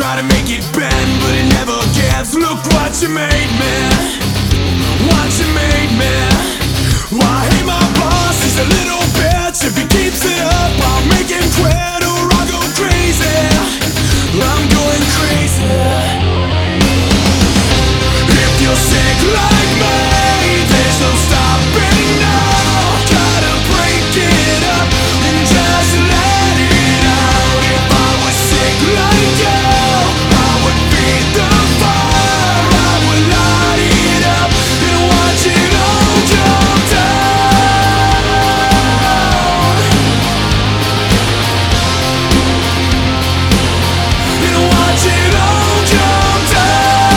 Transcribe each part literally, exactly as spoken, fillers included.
try to make it bend, but it never gives. Look what you made me, what you made me. Why, hey, my boss is a little bitch. If he keeps it up, I'll make him quit or I'll go crazy. I'm going crazy. If you're sick like me, there's no stopping now. Gotta break it up and just let it out. If I was sick like you, I would feed the fire. I would light it up and watch it all jump down. And watch it all jump down.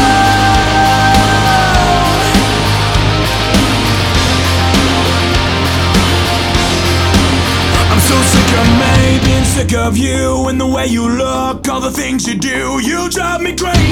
I'm so sick of me, being sick of you and the way you look, all the things you do. You drive me crazy.